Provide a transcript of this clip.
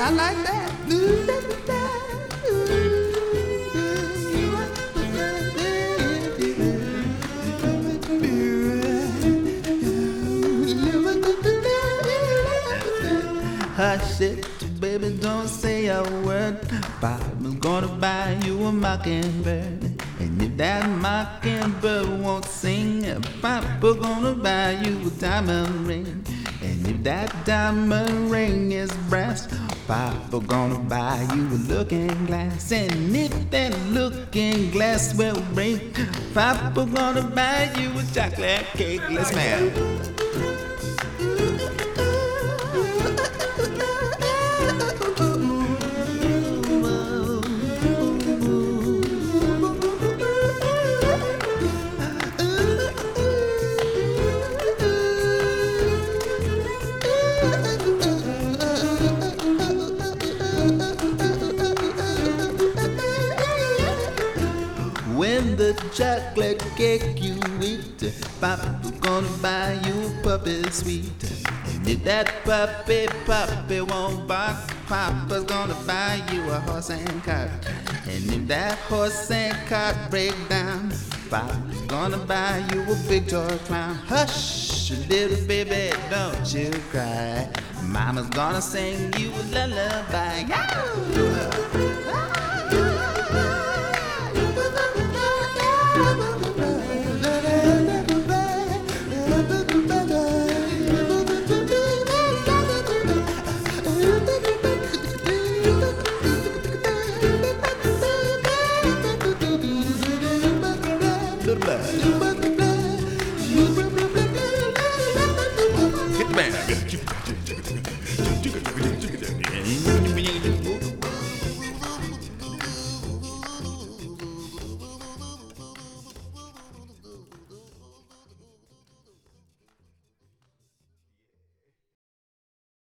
I like that. Hush it, baby, don't say a word. Papa's gonna buy you a mockingbird. And if that mockingbird won't sing, Papa's gonna buy you a diamond ring. And if that diamond ring is brass, Papa's gonna buy you a looking glass. And if that looking glass will break, Papa's gonna buy you a chocolate cake. Let's man. When the chocolate cake you eat, Papa's gonna buy you a puppy sweet. And if that puppy won't bark, Papa's gonna buy you a horse and cart. And if that horse and cart break down, Papa's gonna buy you a big toy clown. Hush, little baby, don't you cry. Mama's gonna sing you a lullaby. Yeah!